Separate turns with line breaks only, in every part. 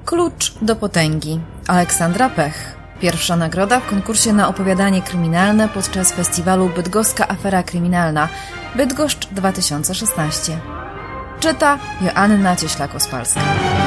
Klucz do potęgi. Aleksandra Pech. Pierwsza nagroda w konkursie na opowiadanie kryminalne podczas festiwalu Bydgoska Afera Kryminalna Bydgoszcz 2016. Czyta Joanna Cieślak-Ospalska.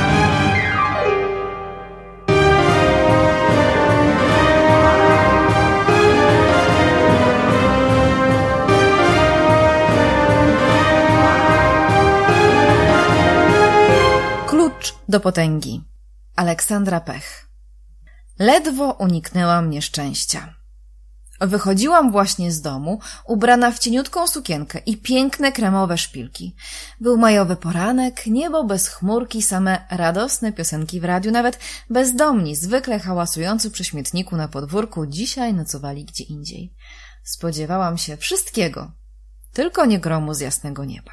Klucz do potęgi. Aleksandra Pech. Ledwo uniknęłam nieszczęścia. Wychodziłam właśnie z domu, ubrana w cieniutką sukienkę i piękne kremowe szpilki. Był majowy poranek, niebo bez chmurki, same radosne piosenki w radiu, nawet bezdomni, zwykle hałasujący przy śmietniku na podwórku, dzisiaj nocowali gdzie indziej. Spodziewałam się wszystkiego, tylko nie gromu z jasnego nieba.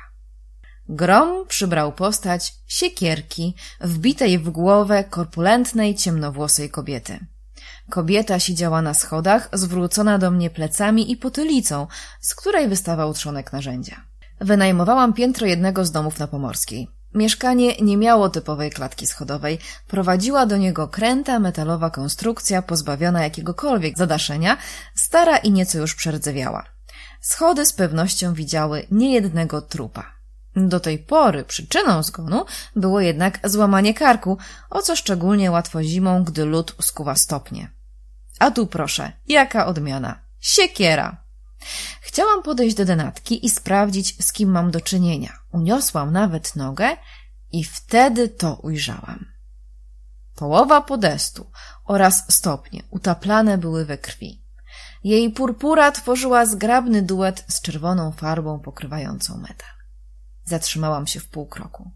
Grom przybrał postać siekierki, wbitej w głowę korpulentnej, ciemnowłosej kobiety. Kobieta siedziała na schodach, zwrócona do mnie plecami i potylicą, z której wystawał trzonek narzędzia. Wynajmowałam piętro jednego z domów na Pomorskiej. Mieszkanie nie miało typowej klatki schodowej. Prowadziła do niego kręta metalowa konstrukcja pozbawiona jakiegokolwiek zadaszenia, stara i nieco już przerdzewiała. Schody z pewnością widziały niejednego trupa. Do tej pory przyczyną zgonu było jednak złamanie karku, o co szczególnie łatwo zimą, gdy lód skuwa stopnie. A tu proszę, jaka odmiana! Siekiera! Chciałam podejść do denatki i sprawdzić, z kim mam do czynienia. Uniosłam nawet nogę i wtedy to ujrzałam. Połowa podestu oraz stopnie utaplane były we krwi. Jej purpura tworzyła zgrabny duet z czerwoną farbą pokrywającą metal. Zatrzymałam się w pół kroku.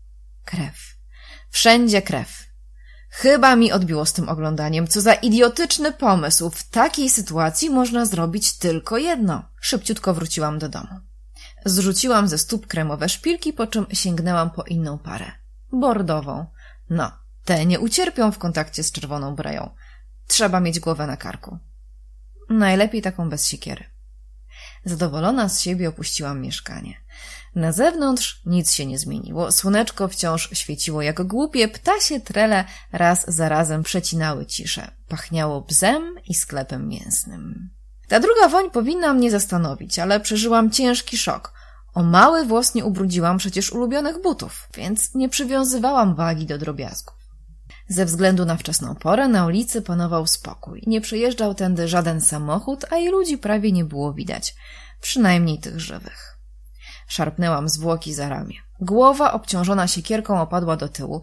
Krew. Wszędzie krew. Chyba mi odbiło z tym oglądaniem. Co za idiotyczny pomysł. W takiej sytuacji można zrobić tylko jedno. Szybciutko wróciłam do domu. Zrzuciłam ze stóp kremowe szpilki, po czym sięgnęłam po inną parę. Bordową. No, te nie ucierpią w kontakcie z czerwoną brają. Trzeba mieć głowę na karku. Najlepiej taką bez siekiery. Zadowolona z siebie opuściłam mieszkanie. Na zewnątrz nic się nie zmieniło. Słoneczko wciąż świeciło jak głupie, ptasie trele raz za razem przecinały ciszę. Pachniało bzem i sklepem mięsnym. Ta druga woń powinna mnie zastanowić, ale przeżyłam ciężki szok. O mały włos nie ubrudziłam przecież ulubionych butów, więc nie przywiązywałam wagi do drobiazgów. Ze względu na wczesną porę na ulicy panował spokój. Nie przejeżdżał tędy żaden samochód, a i ludzi prawie nie było widać. Przynajmniej tych żywych. Szarpnęłam zwłoki za ramię. Głowa obciążona siekierką opadła do tyłu.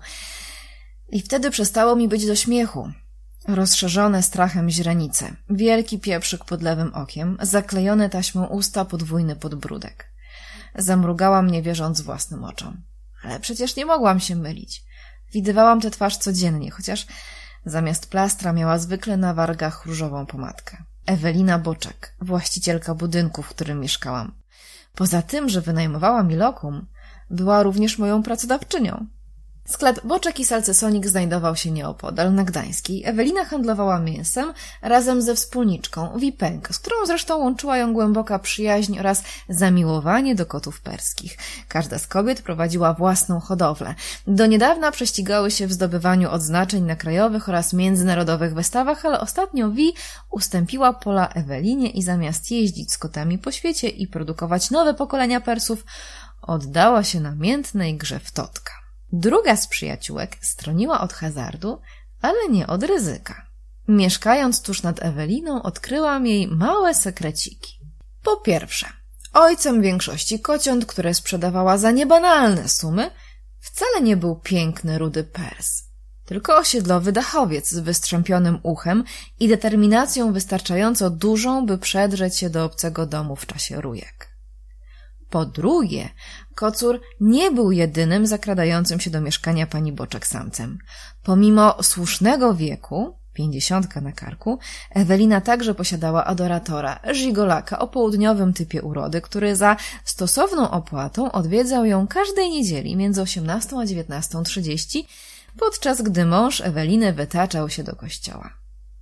I wtedy przestało mi być do śmiechu. Rozszerzone strachem źrenice, wielki pieprzyk pod lewym okiem, zaklejone taśmą usta, podwójny podbródek. Zamrugałam, nie wierząc własnym oczom. Ale przecież nie mogłam się mylić. Widywałam tę twarz codziennie, chociaż zamiast plastra miała zwykle na wargach różową pomadkę. Ewelina Boczek, właścicielka budynku, w którym mieszkałam. Poza tym, że wynajmowała mi lokum, była również moją pracodawczynią. Sklep Boczek i Salcesonik znajdował się nieopodal, na Gdańskiej. Ewelina handlowała mięsem razem ze wspólniczką, Wipenkę, z którą zresztą łączyła ją głęboka przyjaźń oraz zamiłowanie do kotów perskich. Każda z kobiet prowadziła własną hodowlę. Do niedawna prześcigały się w zdobywaniu odznaczeń na krajowych oraz międzynarodowych wystawach, ale ostatnio Wi ustąpiła pola Ewelinie i zamiast jeździć z kotami po świecie i produkować nowe pokolenia Persów, oddała się namiętnej grze w totka. Druga z przyjaciółek stroniła od hazardu, ale nie od ryzyka. Mieszkając tuż nad Eweliną, odkryłam jej małe sekreciki. Po pierwsze, ojcem większości kociąt, które sprzedawała za niebanalne sumy, wcale nie był piękny, rudy Pers, tylko osiedlowy dachowiec z wystrzępionym uchem i determinacją wystarczająco dużą, by przedrzeć się do obcego domu w czasie rujek. Po drugie, kocur nie był jedynym zakradającym się do mieszkania pani Boczek samcem. Pomimo słusznego wieku, 50 na karku, Ewelina także posiadała adoratora, żigolaka o południowym typie urody, który za stosowną opłatą odwiedzał ją każdej niedzieli między 18 a 19:30, podczas gdy mąż Eweliny wytaczał się do kościoła.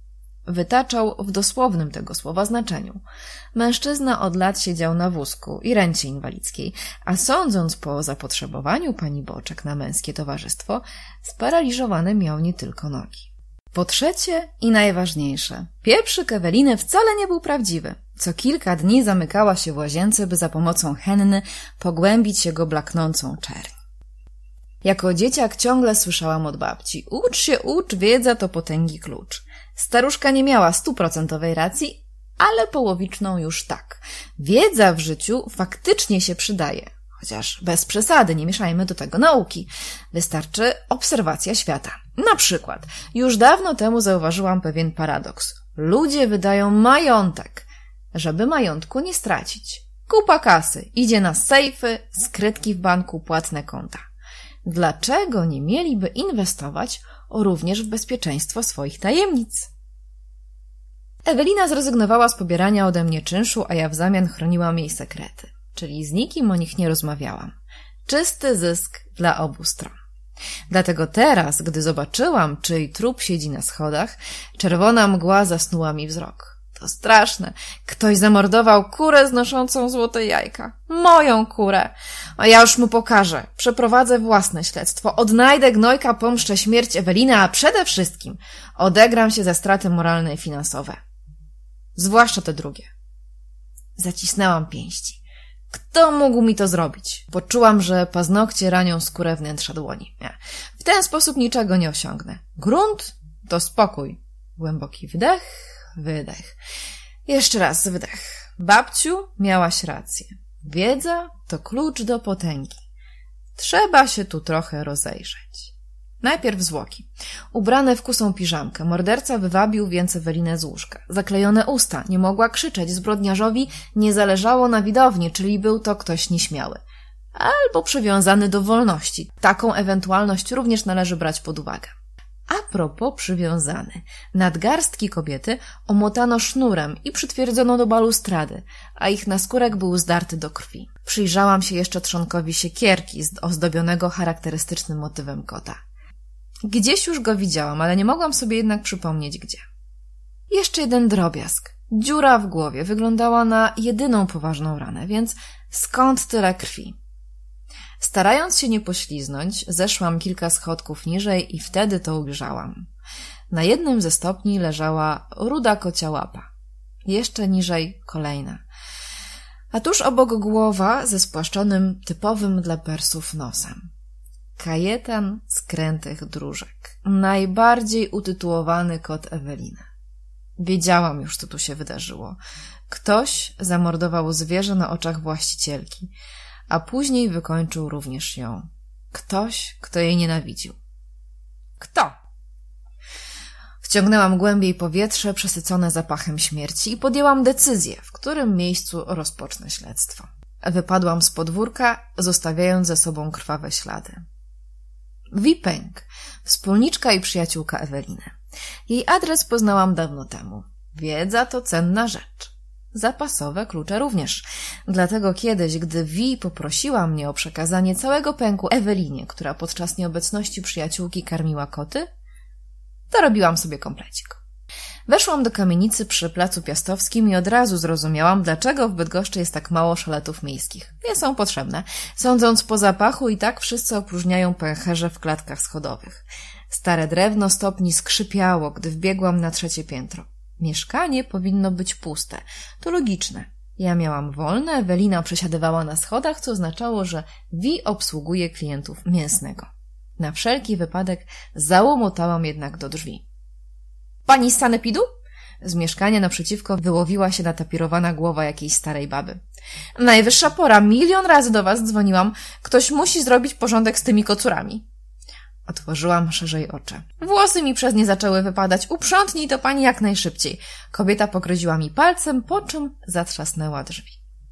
wytaczał w dosłownym tego słowa znaczeniu. Mężczyzna od lat siedział na wózku i rencie inwalidzkiej, a sądząc po zapotrzebowaniu pani Boczek na męskie towarzystwo, sparaliżowane miał nie tylko nogi. Po trzecie i najważniejsze, pieprzyk Eweliny wcale nie był prawdziwy. Co kilka dni zamykała się w łazience, by za pomocą henny pogłębić jego blaknącą czerń. Jako dzieciak ciągle słyszałam od babci: ucz się, ucz, wiedza to potęgi klucz. Staruszka nie miała 100% racji, ale połowiczną już tak. Wiedza w życiu faktycznie się przydaje. Chociaż bez przesady, nie mieszajmy do tego nauki. Wystarczy obserwacja świata. Na przykład, już dawno temu zauważyłam pewien paradoks. Ludzie wydają majątek, żeby majątku nie stracić. Kupa kasy idzie na sejfy, skrytki w banku, płatne konta. Dlaczego nie mieliby inwestować również w bezpieczeństwo swoich tajemnic? Ewelina zrezygnowała z pobierania ode mnie czynszu, a ja w zamian chroniłam jej sekrety, czyli z nikim o nich nie rozmawiałam. Czysty zysk dla obu stron. Dlatego teraz, gdy zobaczyłam, czyj trup siedzi na schodach, czerwona mgła zasnuła mi wzrok. To straszne. Ktoś zamordował kurę znoszącą złote jajka. Moją kurę. A ja już mu pokażę. Przeprowadzę własne śledztwo. Odnajdę gnojka, pomszczę śmierć Eweliny, a przede wszystkim odegram się za straty moralne i finansowe. Zwłaszcza te drugie. Zacisnęłam pięści. Kto mógł mi to zrobić? Poczułam, że paznokcie ranią skórę wnętrza dłoni. Nie. W ten sposób niczego nie osiągnę. Grunt to spokój. Głęboki wdech, wydech. Jeszcze raz wdech. Babciu, miałaś rację. Wiedza to klucz do potęgi. Trzeba się tu trochę rozejrzeć. Najpierw zwłoki. Ubrane w kusą piżamkę, morderca wywabił więc Ewelinę z łóżka. Zaklejone usta, nie mogła krzyczeć. Zbrodniarzowi nie zależało na widowni, czyli był to ktoś nieśmiały. Albo przywiązany do wolności. Taką ewentualność również należy brać pod uwagę. A propos przywiązany. Nadgarstki kobiety omotano sznurem i przytwierdzono do balustrady, a ich naskórek był zdarty do krwi. Przyjrzałam się jeszcze trzonkowi siekierki ozdobionego charakterystycznym motywem kota. Gdzieś już go widziałam, ale nie mogłam sobie jednak przypomnieć gdzie. Jeszcze jeden drobiazg. Dziura w głowie wyglądała na jedyną poważną ranę, więc skąd tyle krwi? Starając się nie pośliznąć, zeszłam kilka schodków niżej i wtedy to ujrzałam. Na jednym ze stopni leżała ruda kocia łapa. Jeszcze niżej kolejna. A tuż obok głowa ze spłaszczonym, typowym dla Persów nosem. Kajetan z Krętych Dróżek. Najbardziej utytułowany kot Eweliny. Wiedziałam już, co tu się wydarzyło. Ktoś zamordował zwierzę na oczach właścicielki, a później wykończył również ją. Ktoś, kto jej nienawidził. Kto? Wciągnęłam głębiej powietrze przesycone zapachem śmierci i podjęłam decyzję, w którym miejscu rozpocznę śledztwo. Wypadłam z podwórka, zostawiając za sobą krwawe ślady. Wipęk, wspólniczka i przyjaciółka Eweliny. Jej adres poznałam dawno temu. Wiedza to cenna rzecz. Zapasowe klucze również. Dlatego kiedyś, gdy Wi poprosiła mnie o przekazanie całego pęku Ewelinie, która podczas nieobecności przyjaciółki karmiła koty, to robiłam sobie komplecik. Weszłam do kamienicy przy Placu Piastowskim i od razu zrozumiałam, dlaczego w Bydgoszczy jest tak mało szaletów miejskich. Nie są potrzebne. Sądząc po zapachu, i tak wszyscy opróżniają pęcherze w klatkach schodowych. Stare drewno stopni skrzypiało, gdy wbiegłam na 3. piętro. Mieszkanie powinno być puste. To logiczne. Ja miałam wolne, Ewelina przesiadywała na schodach, co oznaczało, że Wi obsługuje klientów mięsnego. Na wszelki wypadek załomotałam jednak do drzwi. Pani z sanepidu? Z mieszkania naprzeciwko wyłowiła się natapirowana głowa jakiejś starej baby. Najwyższa pora, 1 000 000 razy do was dzwoniłam. Ktoś musi zrobić porządek z tymi kocurami. Otworzyłam szerzej oczy. Włosy mi przez nie zaczęły wypadać. Uprzątnij to pani jak najszybciej. Kobieta pogryziła mi palcem, po czym zatrzasnęła drzwi.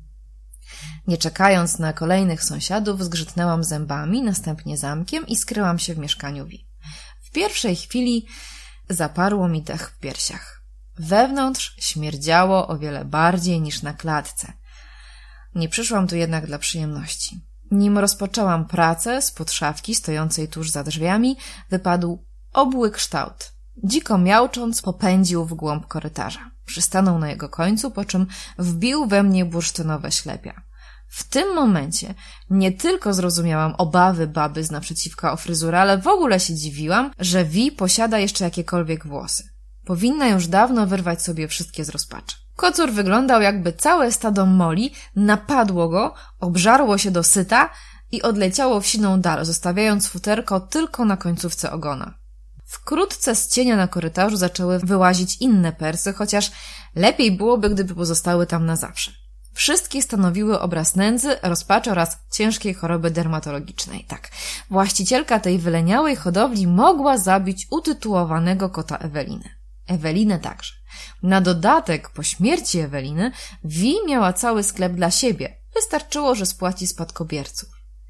Nie czekając na kolejnych sąsiadów, zgrzytnęłam zębami, następnie zamkiem i skryłam się w mieszkaniu Wi. W pierwszej chwili zaparło mi dech w piersiach. Wewnątrz śmierdziało o wiele bardziej niż na klatce. Nie przyszłam tu jednak dla przyjemności. Nim rozpoczęłam pracę, spod szafki stojącej tuż za drzwiami wypadł obły kształt. Dziko miaucząc popędził w głąb korytarza. Przystanął na jego końcu, po czym wbił we mnie bursztynowe ślepia. W tym momencie nie tylko zrozumiałam obawy baby z naprzeciwka o fryzurę, ale w ogóle się dziwiłam, że Vi posiada jeszcze jakiekolwiek włosy. Powinna już dawno wyrwać sobie wszystkie z rozpaczy. Kocur wyglądał, jakby całe stado moli napadło go, obżarło się do syta i odleciało w siną dal, zostawiając futerko tylko na końcówce ogona. Wkrótce z cienia na korytarzu zaczęły wyłazić inne persy, chociaż lepiej byłoby, gdyby pozostały tam na zawsze. Wszystkie stanowiły obraz nędzy, rozpaczy oraz ciężkiej choroby dermatologicznej. Tak, właścicielka tej wyleniałej hodowli mogła zabić utytułowanego kota Eweliny. Ewelinę także. Na dodatek, po śmierci Eweliny, Vi miała cały sklep dla siebie. Wystarczyło, że spłaci spadkobierców.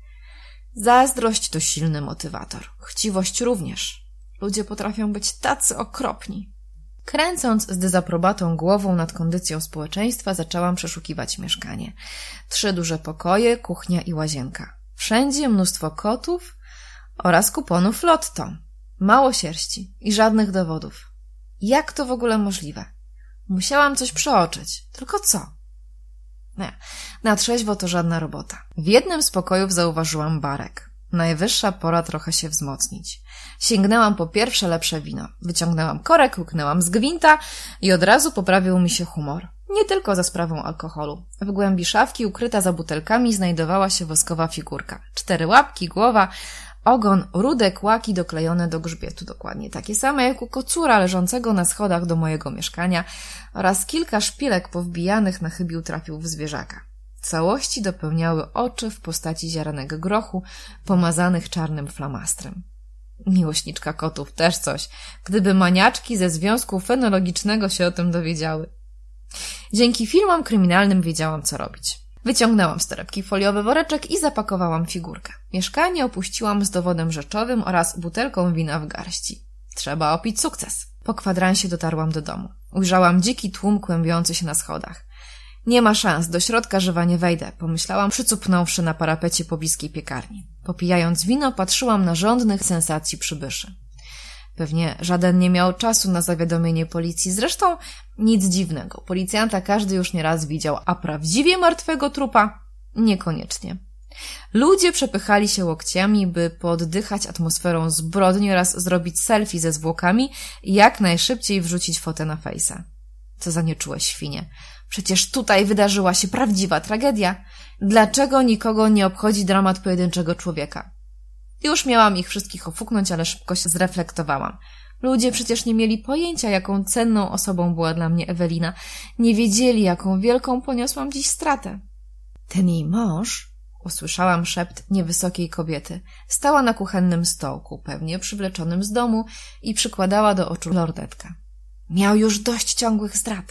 Zazdrość to silny motywator. Chciwość również. Ludzie potrafią być tacy okropni. Kręcąc z dezaprobatą głową nad kondycją społeczeństwa, zaczęłam przeszukiwać mieszkanie. 3 duże pokoje, kuchnia i łazienka. Wszędzie mnóstwo kotów oraz kuponów lotto. Mało sierści i żadnych dowodów. Jak to w ogóle możliwe? Musiałam coś przeoczyć. Tylko co? Nie, na trzeźwo to żadna robota. W jednym z pokojów zauważyłam barek. Najwyższa pora trochę się wzmocnić. Sięgnęłam po pierwsze lepsze wino. Wyciągnęłam korek, łyknęłam z gwinta i od razu poprawił mi się humor. Nie tylko za sprawą alkoholu. W głębi szafki, ukryta za butelkami, znajdowała się woskowa figurka. 4 łapki, głowa, ogon, rude kłaki doklejone do grzbietu, dokładnie takie same jak u kocura leżącego na schodach do mojego mieszkania oraz kilka szpilek powbijanych na chybił trafił w zwierzaka. Całości dopełniały oczy w postaci ziaranego grochu, pomazanych czarnym flamastrem. Miłośniczka kotów też coś, gdyby maniaczki ze związku fenologicznego się o tym dowiedziały. Dzięki filmom kryminalnym wiedziałam, co robić. Wyciągnęłam z torebki foliowy woreczek i zapakowałam figurkę. Mieszkanie opuściłam z dowodem rzeczowym oraz butelką wina w garści. Trzeba opić sukces. Po kwadransie dotarłam do domu. Ujrzałam dziki tłum kłębiący się na schodach. Nie ma szans, do środka żywa nie wejdę, pomyślałam, przycupnąwszy na parapecie pobliskiej piekarni. Popijając wino, patrzyłam na żądnych sensacji przybyszy. Pewnie żaden nie miał czasu na zawiadomienie policji, zresztą nic dziwnego. Policjanta każdy już nieraz widział, a prawdziwie martwego trupa niekoniecznie. Ludzie przepychali się łokciami, by pooddychać atmosferą zbrodni oraz zrobić selfie ze zwłokami i jak najszybciej wrzucić fotę na fejsa. Co za nieczułe świnie. Przecież tutaj wydarzyła się prawdziwa tragedia. Dlaczego nikogo nie obchodzi dramat pojedynczego człowieka? Już miałam ich wszystkich ofuknąć, ale szybko się zreflektowałam. Ludzie przecież nie mieli pojęcia, jaką cenną osobą była dla mnie Ewelina. Nie wiedzieli, jaką wielką poniosłam dziś stratę. Ten jej mąż, usłyszałam szept niewysokiej kobiety, stała na kuchennym stołku, pewnie przywleczonym z domu i przykładała do oczu lornetkę. Miał już dość ciągłych zdrad.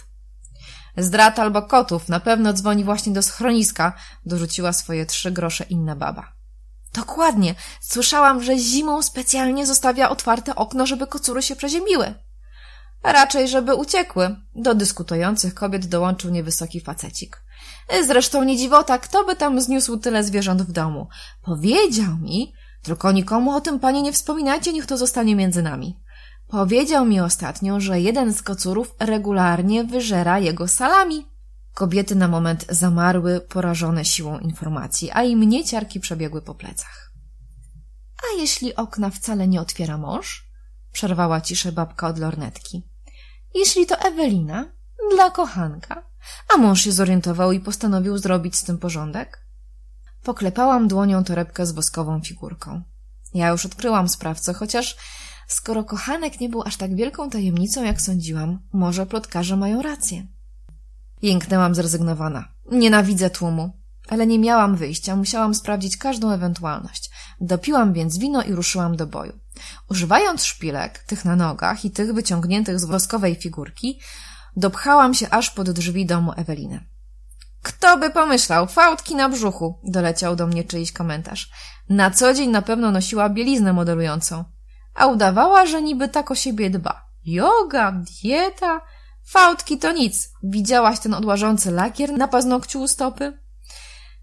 Zdrad albo kotów, na pewno dzwoni właśnie do schroniska, dorzuciła swoje 3 grosze inna baba. Dokładnie, słyszałam, że zimą specjalnie zostawia otwarte okno, żeby kocury się przeziębiły. A raczej, żeby uciekły. Do dyskutujących kobiet dołączył niewysoki facecik. Zresztą nie dziwota, kto by tam zniósł tyle zwierząt w domu. Powiedział mi, tylko nikomu o tym, panie, nie wspominajcie, niech to zostanie między nami. Powiedział mi ostatnio, że jeden z kocurów regularnie wyżera jego salami. Kobiety na moment zamarły, porażone siłą informacji, a i mnie ciarki przebiegły po plecach. A jeśli okna wcale nie otwiera mąż? Przerwała ciszę babka od lornetki. Jeśli to Ewelina, dla kochanka, a mąż się zorientował i postanowił zrobić z tym porządek? Poklepałam dłonią torebkę z woskową figurką. Ja już odkryłam sprawcę, chociaż skoro kochanek nie był aż tak wielką tajemnicą, jak sądziłam, może plotkarze mają rację. Jęknęłam zrezygnowana. Nienawidzę tłumu. Ale nie miałam wyjścia, musiałam sprawdzić każdą ewentualność. Dopiłam więc wino i ruszyłam do boju. Używając szpilek, tych na nogach i tych wyciągniętych z woskowej figurki, dopchałam się aż pod drzwi domu Eweliny. Kto by pomyślał, fałdki na brzuchu, doleciał do mnie czyjś komentarz. Na co dzień na pewno nosiła bieliznę modelującą, a udawała, że niby tak o siebie dba. Joga, dieta, fałdki to nic. Widziałaś ten odłażący lakier na paznokciu u stopy?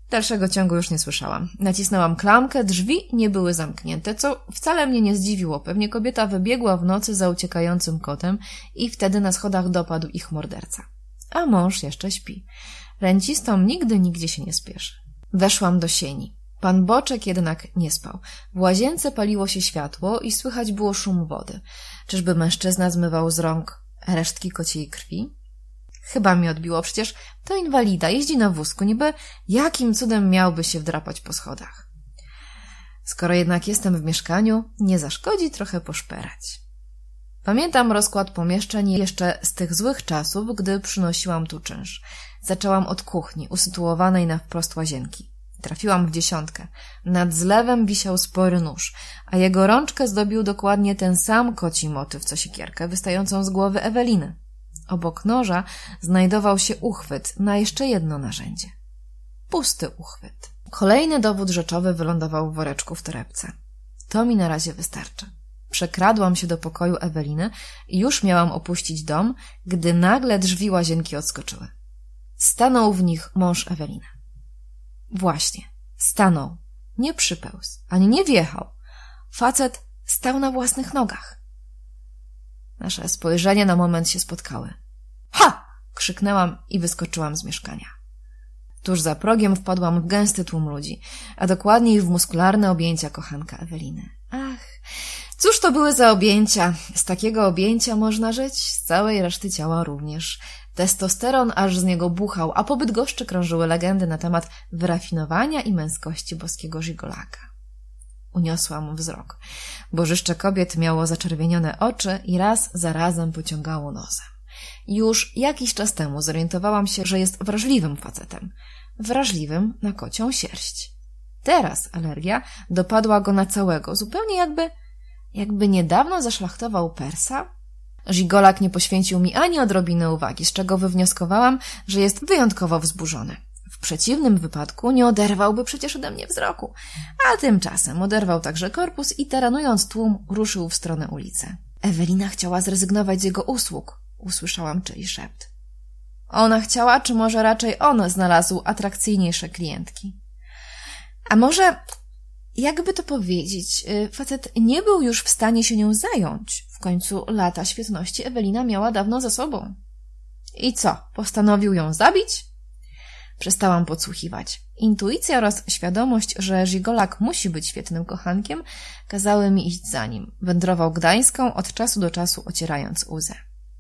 Dalszego ciągu już nie słyszałam. Nacisnęłam klamkę, drzwi nie były zamknięte, co wcale mnie nie zdziwiło. Pewnie kobieta wybiegła w nocy za uciekającym kotem i wtedy na schodach dopadł ich morderca. A mąż jeszcze śpi. Rencistom nigdy nigdzie się nie spieszy. Weszłam do sieni. Pan Boczek jednak nie spał. W łazience paliło się światło i słychać było szum wody. Czyżby mężczyzna zmywał z rąk resztki kociej krwi? Chyba mi odbiło, przecież to inwalida, jeździ na wózku, niby jakim cudem miałby się wdrapać po schodach. Skoro jednak jestem w mieszkaniu, nie zaszkodzi trochę poszperać. Pamiętam rozkład pomieszczeń jeszcze z tych złych czasów, gdy przynosiłam tu czynsz. Zaczęłam od kuchni, usytuowanej na wprost łazienki. Trafiłam w 10. Nad zlewem wisiał spory nóż, a jego rączkę zdobił dokładnie ten sam koci motyw, co siekierkę wystającą z głowy Eweliny. Obok noża znajdował się uchwyt na jeszcze jedno narzędzie. Pusty uchwyt. Kolejny dowód rzeczowy wylądował w woreczku w torebce. To mi na razie wystarczy. Przekradłam się do pokoju Eweliny i już miałam opuścić dom, gdy nagle drzwi łazienki odskoczyły. Stanął w nich mąż Eweliny. Właśnie, stanął. Nie przypełzł, ani nie wjechał. Facet stał na własnych nogach. Nasze spojrzenia na moment się spotkały. Ha! Krzyknęłam i wyskoczyłam z mieszkania. Tuż za progiem wpadłam w gęsty tłum ludzi, a dokładniej w muskularne objęcia kochanka Eweliny. Ach, cóż to były za objęcia? Z takiego objęcia można żyć, z całej reszty ciała również. Testosteron aż z niego buchał, a po Bydgoszczy krążyły legendy na temat wyrafinowania i męskości boskiego żigolaka. Uniosłam wzrok. Bożyszcze kobiet miało zaczerwienione oczy i raz za razem pociągało nosem. Już jakiś czas temu zorientowałam się, że jest wrażliwym facetem. Wrażliwym na kocią sierść. Teraz alergia dopadła go na całego, zupełnie jakby niedawno zaszlachtował Persa. Żigolak nie poświęcił mi ani odrobiny uwagi, z czego wywnioskowałam, że jest wyjątkowo wzburzony. W przeciwnym wypadku nie oderwałby przecież ode mnie wzroku, a tymczasem oderwał także korpus i taranując tłum ruszył w stronę ulicy. Ewelina chciała zrezygnować z jego usług, usłyszałam czyjś szept. Ona chciała, czy może raczej on znalazł atrakcyjniejsze klientki? A może, jakby to powiedzieć, facet nie był już w stanie się nią zająć. W końcu lata świetności Ewelina miała dawno za sobą. I co, postanowił ją zabić? Przestałam podsłuchiwać. Intuicja oraz świadomość, że żigolak musi być świetnym kochankiem, kazały mi iść za nim. Wędrował Gdańską, od czasu do czasu ocierając łzę.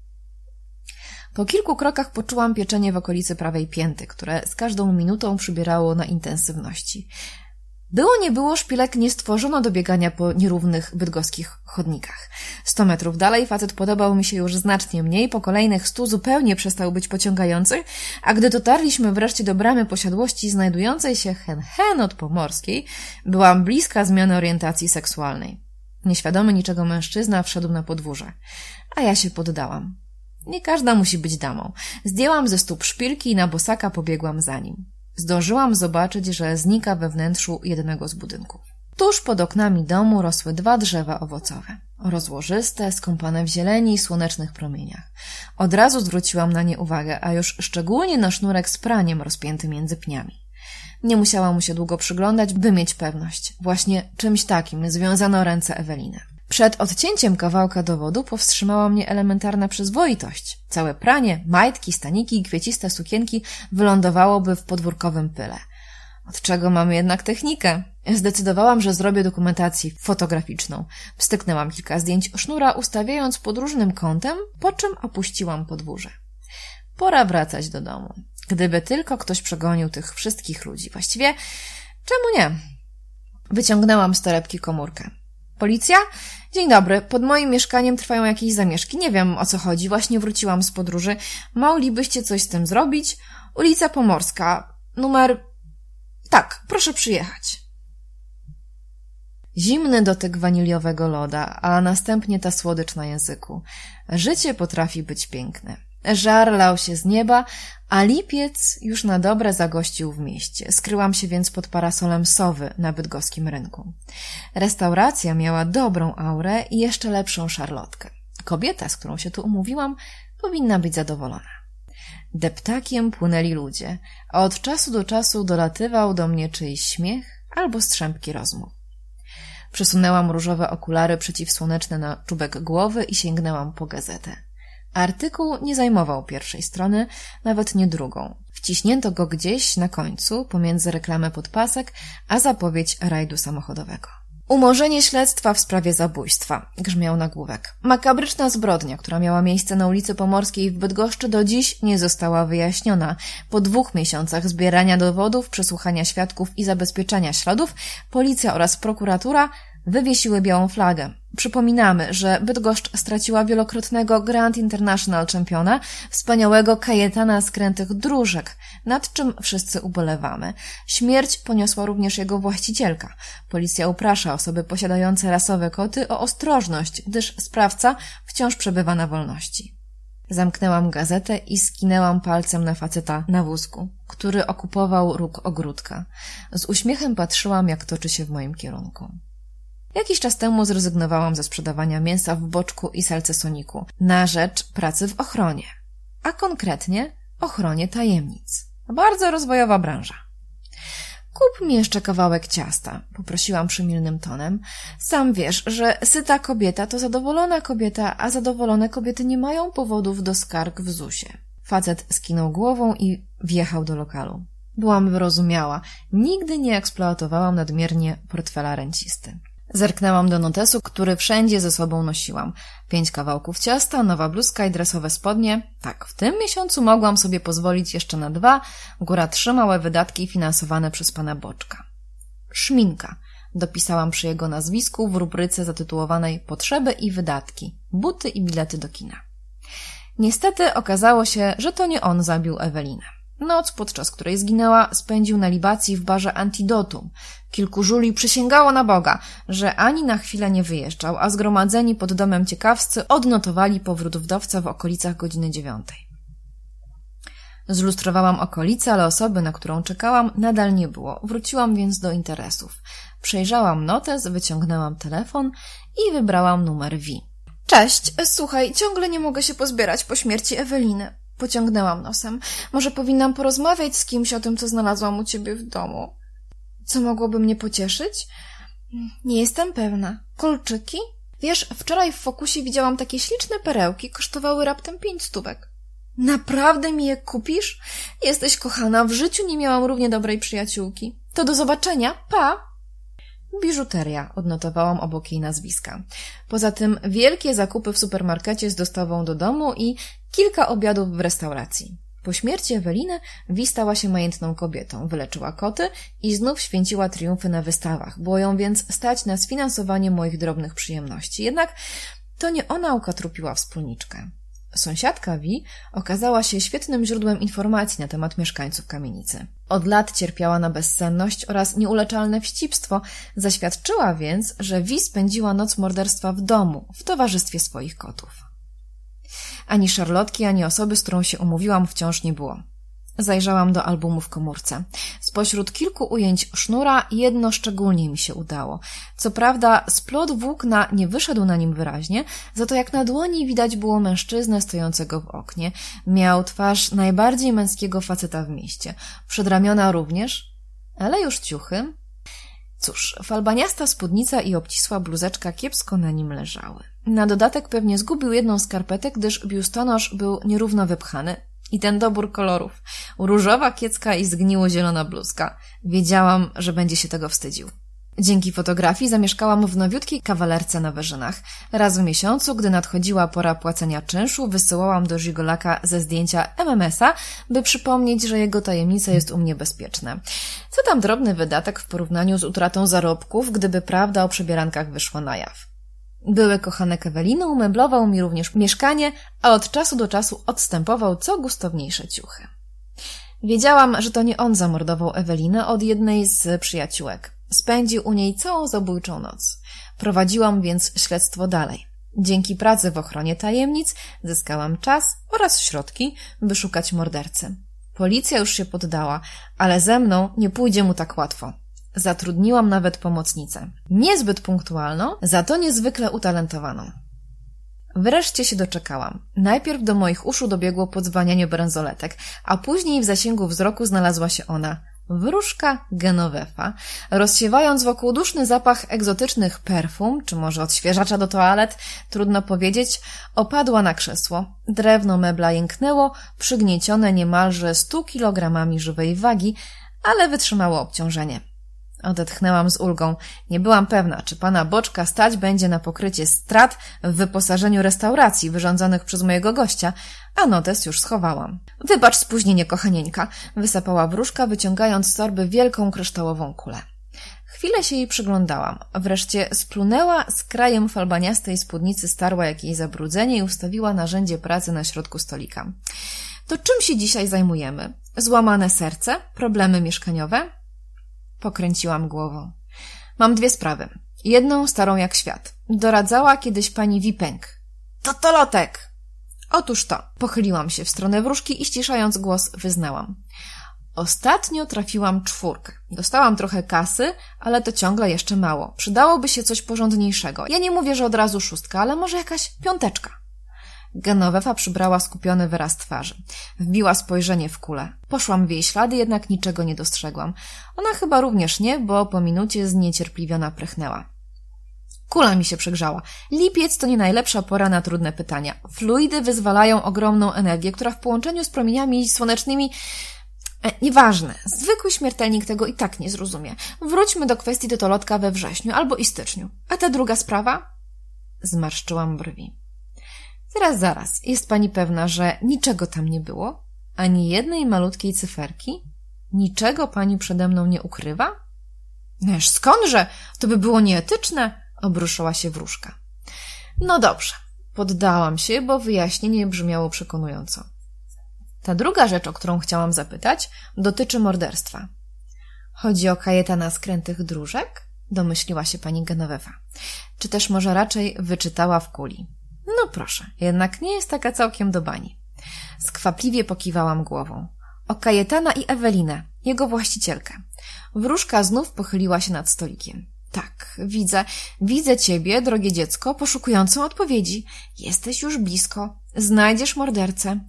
Po kilku krokach poczułam pieczenie w okolicy prawej pięty, które z każdą minutą przybierało na intensywności. Było nie było, szpilek nie stworzono do biegania po nierównych bydgoskich chodnikach. 100 metrów dalej facet podobał mi się już znacznie mniej, po kolejnych 100 zupełnie przestał być pociągający, a gdy dotarliśmy wreszcie do bramy posiadłości znajdującej się hen od Pomorskiej, byłam bliska zmiany orientacji seksualnej. Nieświadomy niczego mężczyzna wszedł na podwórze, a ja się poddałam. Nie każda musi być damą. Zdjęłam ze stóp szpilki i na bosaka pobiegłam za nim. Zdążyłam zobaczyć, że znika we wnętrzu jednego z budynków. Tuż pod oknami domu rosły 2 drzewa owocowe. Rozłożyste, skąpane w zieleni i słonecznych promieniach. Od razu zwróciłam na nie uwagę, a już szczególnie na sznurek z praniem rozpięty między pniami. Nie musiałam mu się długo przyglądać, by mieć pewność. Właśnie czymś takim związano ręce Eweliny. Przed odcięciem kawałka dowodu powstrzymała mnie elementarna przyzwoitość. Całe pranie, majtki, staniki i kwieciste sukienki wylądowałoby w podwórkowym pyle. Od czego mamy jednak technikę? Zdecydowałam, że zrobię dokumentację fotograficzną. Wstyknęłam kilka zdjęć sznura, ustawiając pod różnym kątem, po czym opuściłam podwórze. Pora wracać do domu. Gdyby tylko ktoś przegonił tych wszystkich ludzi. Właściwie, czemu nie? Wyciągnęłam z torebki komórkę. Policja? Dzień dobry, pod moim mieszkaniem trwają jakieś zamieszki. Nie wiem, o co chodzi. Właśnie wróciłam z podróży. Moglibyście coś z tym zrobić? Ulica Pomorska. Numer... Tak, proszę przyjechać. Zimny dotyk waniliowego loda, a następnie ta słodycz na języku. Życie potrafi być piękne. Żar lał się z nieba, a lipiec już na dobre zagościł w mieście. Skryłam się więc pod parasolem Sowy na bydgoskim rynku. Restauracja miała dobrą aurę i jeszcze lepszą szarlotkę. Kobieta, z którą się tu umówiłam, powinna być zadowolona. Deptakiem płynęli ludzie, a od czasu do czasu dolatywał do mnie czyjś śmiech albo strzępki rozmów. Przesunęłam różowe okulary przeciwsłoneczne na czubek głowy i sięgnęłam po gazetę. Artykuł nie zajmował pierwszej strony, nawet nie drugą. Wciśnięto go gdzieś na końcu, pomiędzy reklamę podpasek, a zapowiedź rajdu samochodowego. Umorzenie śledztwa w sprawie zabójstwa, grzmiał nagłówek. Makabryczna zbrodnia, która miała miejsce na ulicy Pomorskiej w Bydgoszczy, do dziś nie została wyjaśniona. Po 2 miesiącach zbierania dowodów, przesłuchania świadków i zabezpieczania śladów, policja oraz prokuratura wywiesiły białą flagę. Przypominamy, że Bydgoszcz straciła wielokrotnego Grand International czempiona, wspaniałego Kajetana Skrętych Dróżek, nad czym wszyscy ubolewamy. Śmierć poniosła również jego właścicielka. Policja uprasza osoby posiadające rasowe koty o ostrożność, gdyż sprawca wciąż przebywa na wolności. Zamknęłam gazetę i skinęłam palcem na faceta na wózku, który okupował róg ogródka. Z uśmiechem patrzyłam, jak toczy się w moim kierunku. Jakiś czas temu zrezygnowałam ze sprzedawania mięsa w Boczku i Salcesoniku na rzecz pracy w ochronie, a konkretnie ochronie tajemnic. Bardzo rozwojowa branża. Kup mi jeszcze kawałek ciasta, poprosiłam przymilnym tonem. Sam wiesz, że syta kobieta to zadowolona kobieta, a zadowolone kobiety nie mają powodów do skarg w ZUS-ie. Facet skinął głową i wjechał do lokalu. Byłam wyrozumiała. Nigdy nie eksploatowałam nadmiernie portfela rencisty. Zerknęłam do notesu, który wszędzie ze sobą nosiłam. 5 kawałków ciasta, nowa bluzka i dresowe spodnie. Tak, w tym miesiącu mogłam sobie pozwolić jeszcze na 2, góra 3 małe wydatki finansowane przez pana Boczka. Szminka. Dopisałam przy jego nazwisku w rubryce zatytułowanej Potrzeby i wydatki, buty i bilety do kina. Niestety okazało się, że to nie on zabił Ewelinę. Noc, podczas której zginęła, spędził na libacji w barze Antidotum. Kilku żuli przysięgało na Boga, że ani na chwilę nie wyjeżdżał, a zgromadzeni pod domem ciekawscy odnotowali powrót wdowca w okolicach godziny 9. Zlustrowałam okolice, ale osoby, na którą czekałam, nadal nie było. Wróciłam więc do interesów. Przejrzałam notes, wyciągnęłam telefon i wybrałam numer V. Cześć, słuchaj, ciągle nie mogę się pozbierać po śmierci Eweliny. Pociągnęłam nosem. Może powinnam porozmawiać z kimś o tym, co znalazłam u ciebie w domu. Co mogłoby mnie pocieszyć? Nie jestem pewna. Kolczyki? Wiesz, wczoraj w Fokusie widziałam takie śliczne perełki, kosztowały raptem 5 stówek. Naprawdę mi je kupisz? Jesteś kochana, w życiu nie miałam równie dobrej przyjaciółki. To do zobaczenia, pa! Biżuteria, odnotowałam obok jej nazwiska. Poza tym wielkie zakupy w supermarkecie z dostawą do domu i kilka obiadów w restauracji. Po śmierci Eweliny Vi stała się majętną kobietą, wyleczyła koty i znów święciła triumfy na wystawach. Było ją więc stać na sfinansowanie moich drobnych przyjemności. Jednak to nie ona ukatrupiła wspólniczkę. Sąsiadka Vi okazała się świetnym źródłem informacji na temat mieszkańców kamienicy. Od lat cierpiała na bezsenność oraz nieuleczalne wścibstwo, zaświadczyła więc, że Vi spędziła noc morderstwa w domu, w towarzystwie swoich kotów. Ani Szarlotki, ani osoby, z którą się umówiłam, wciąż nie było. Zajrzałam do albumu w komórce. Spośród kilku ujęć sznura jedno szczególnie mi się udało. Co prawda splot włókna nie wyszedł na nim wyraźnie, za to jak na dłoni widać było mężczyznę stojącego w oknie. Miał twarz najbardziej męskiego faceta w mieście. Przedramiona również, ale już ciuchy. Cóż, falbaniasta spódnica i obcisła bluzeczka kiepsko na nim leżały. Na dodatek pewnie zgubił jedną skarpetę, gdyż biustonosz był nierówno wypchany. I ten dobór kolorów. Różowa kiecka i zgniło-zielona bluzka. Wiedziałam, że będzie się tego wstydził. Dzięki fotografii zamieszkałam w nowiutkiej kawalerce na Wyżynach. Raz w miesiącu, gdy nadchodziła pora płacenia czynszu, wysyłałam do żigolaka ze zdjęcia MMS-a, by przypomnieć, że jego tajemnica jest u mnie bezpieczna. Co tam drobny wydatek w porównaniu z utratą zarobków, gdyby prawda o przebierankach wyszła na jaw. Były kochanek Eweliny umeblował mi również mieszkanie, a od czasu do czasu odstępował co gustowniejsze ciuchy. Wiedziałam, że to nie on zamordował Ewelinę od jednej z przyjaciółek. Spędził u niej całą zabójczą noc. Prowadziłam więc śledztwo dalej. Dzięki pracy w ochronie tajemnic zyskałam czas oraz środki, by szukać mordercy. Policja już się poddała, ale ze mną nie pójdzie mu tak łatwo. Zatrudniłam nawet pomocnicę. Niezbyt punktualną, za to niezwykle utalentowaną. Wreszcie się doczekałam. Najpierw do moich uszu dobiegło podzwanianie bransoletek, a później w zasięgu wzroku znalazła się ona. Wróżka Genovefa, rozsiewając wokół duszny zapach egzotycznych perfum, czy może odświeżacza do toalet, trudno powiedzieć, opadła na krzesło. Drewno mebla jęknęło, przygniecione niemalże 100 kilogramami żywej wagi, ale wytrzymało obciążenie. Odetchnęłam z ulgą. Nie byłam pewna, czy pana Boczka stać będzie na pokrycie strat w wyposażeniu restauracji wyrządzonych przez mojego gościa, a notes już schowałam. Wybacz spóźnienie, kochanieńka, wysapała wróżka, wyciągając z torby wielką kryształową kulę. Chwilę się jej przyglądałam. Wreszcie splunęła, z krajem falbaniastej spódnicy starła jakieś zabrudzenie i ustawiła narzędzie pracy na środku stolika. To czym się dzisiaj zajmujemy? Złamane serce? Problemy mieszkaniowe? Pokręciłam głową. Mam 2 sprawy. Jedną starą jak świat. Doradzała kiedyś pani Wipęk. Totolotek! Otóż to. Pochyliłam się w stronę wróżki i ściszając głos wyznałam. Ostatnio trafiłam 4. Dostałam trochę kasy, ale to ciągle jeszcze mało. Przydałoby się coś porządniejszego. Ja nie mówię, że od razu 6, ale może jakaś 5. Genovefa przybrała skupiony wyraz twarzy. Wbiła spojrzenie w kulę. Poszłam w jej ślady, jednak niczego nie dostrzegłam. Ona chyba również nie, bo po minucie zniecierpliwiona prychnęła. Kula mi się przegrzała. Lipiec to nie najlepsza pora na trudne pytania. Fluidy wyzwalają ogromną energię, która w połączeniu z promieniami słonecznymi... Nieważne. Zwykły śmiertelnik tego i tak nie zrozumie. Wróćmy do kwestii totolotka we wrześniu albo i styczniu. A ta druga sprawa? Zmarszczyłam brwi. Zaraz. Jest pani pewna, że niczego tam nie było? Ani jednej malutkiej cyferki? Niczego pani przede mną nie ukrywa? Noż skądże? To by było nieetyczne, obruszyła się wróżka. No dobrze, poddałam się, bo wyjaśnienie brzmiało przekonująco. Ta druga rzecz, o którą chciałam zapytać, dotyczy morderstwa. Chodzi o Kajetana z Krętych Dróżek? Domyśliła się pani Genovefa. Czy też może raczej wyczytała w kuli? No proszę, jednak nie jest taka całkiem do bani. Skwapliwie pokiwałam głową. O Kajetana i Ewelinę, jego właścicielkę. Wróżka znów pochyliła się nad stolikiem. Tak, widzę ciebie, drogie dziecko, poszukującą odpowiedzi. Jesteś już blisko. Znajdziesz mordercę.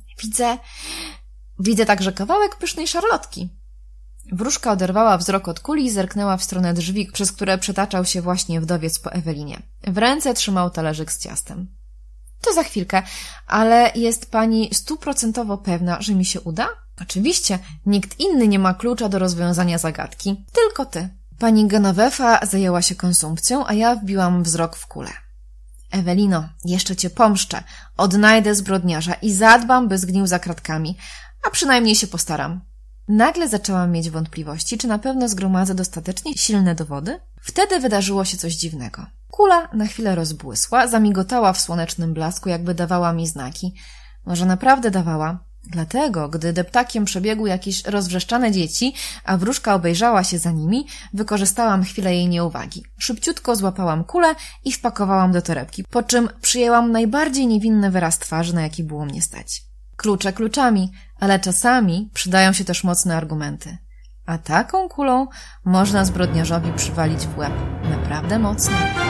Widzę także kawałek pysznej szarlotki. Wróżka oderwała wzrok od kuli i zerknęła w stronę drzwi, przez które przetaczał się właśnie wdowiec po Ewelinie. W ręce trzymał talerzyk z ciastem. To za chwilkę, ale jest pani 100% pewna, że mi się uda? Oczywiście, nikt inny nie ma klucza do rozwiązania zagadki, tylko ty. Pani Genovefa zajęła się konsumpcją, a ja wbiłam wzrok w kulę. Ewelino, jeszcze cię pomszczę, odnajdę zbrodniarza i zadbam, by zgnił za kratkami, a przynajmniej się postaram. Nagle zaczęłam mieć wątpliwości, czy na pewno zgromadzę dostatecznie silne dowody? Wtedy wydarzyło się coś dziwnego. Kula na chwilę rozbłysła, zamigotała w słonecznym blasku, jakby dawała mi znaki. Może naprawdę dawała. Dlatego, gdy deptakiem przebiegły jakieś rozwrzeszczane dzieci, a wróżka obejrzała się za nimi, wykorzystałam chwilę jej nieuwagi. Szybciutko złapałam kulę i wpakowałam do torebki, po czym przyjęłam najbardziej niewinny wyraz twarzy, na jaki było mnie stać. Klucze kluczami, ale czasami przydają się też mocne argumenty. A taką kulą można zbrodniarzowi przywalić w łeb naprawdę mocno.